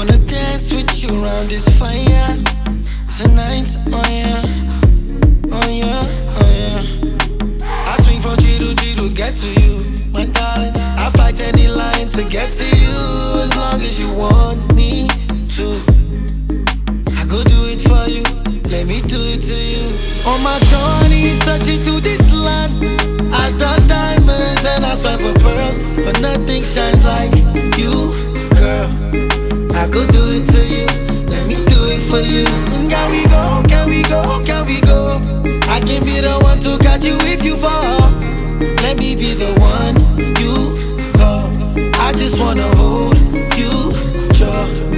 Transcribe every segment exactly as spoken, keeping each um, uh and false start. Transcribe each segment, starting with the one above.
wanna dance with you around this fire tonight, oh yeah, oh yeah, oh yeah. I swing from G to G to get to you, my darling. I fight any line to get to you, as long as you want me to. I go do it for you, let me do it to you. On my journey, searching through this land, I thought diamonds and I swear for pearls, but nothing shines like you, girl. I go do it to you, let me do it for you. Can we go, can we go, can we go? I can be the one to catch you if you fall. Let me be the one you call. I just wanna hold you, jaw.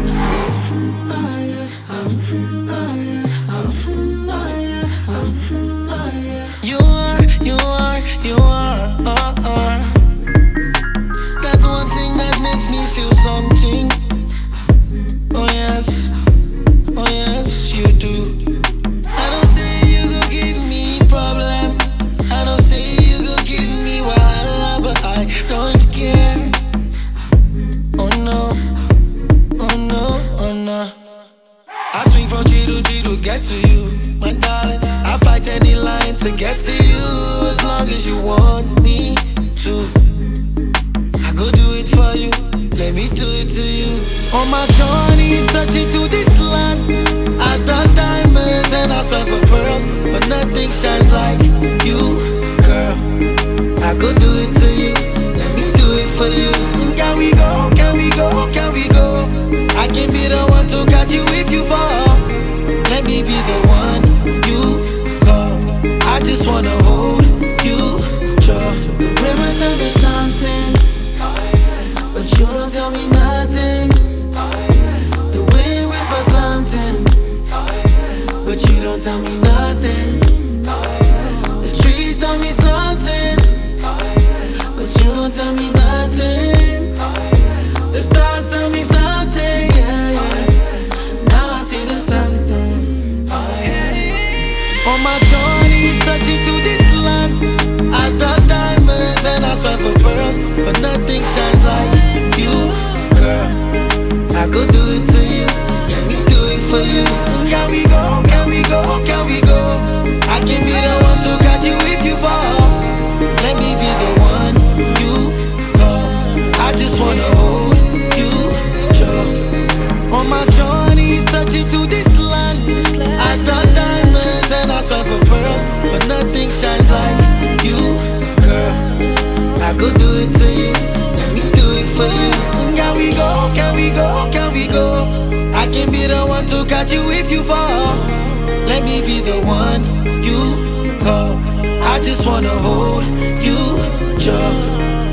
You are, you are, you are, uh, uh. That's one thing that makes me feel something. Oh yes, oh yes, you do. I don't say you go give me problem, I don't say you go give me wahala, but I don't care. Oh no, oh no, oh no. I swing from G to G to get to you, my darling. I fight any line to get to you, as long as you want me to. I go do it for you, let me do it to you. On my journey, searching through this land, I thought diamonds and I swear for pearls, but nothing shines like you, girl. I go do it to you, let me do it for you. Can we go, can we go, can we go? I can be the one to catch you if you fall. Let me be the one you call. I just wanna hold you, jaw. River tell me something, but you don't tell me nothing. The wind whispers something, but you don't tell me nothing. The trees tell me something, but you don't tell me nothing. The stars tell me something, yeah, yeah. Now I see the something. On my journey, searching through this land, I thought diamonds and I swear for pearls, but nothing shines like you, girl. I go do it to you, let me do it for you. Can we go, can we go, can we go? I can be the one to catch you if you fall. Let me be the one you call. I just wanna hold you, jaw. On my journey, searching through this land, I thought diamonds and I swear for pearls, but nothing shines like you, girl. I go do it to you, let me do it for you. Can we go, can we go, can we go? I can be the one to catch you if you fall. Let me be the one you call. I just wanna hold you, jaw.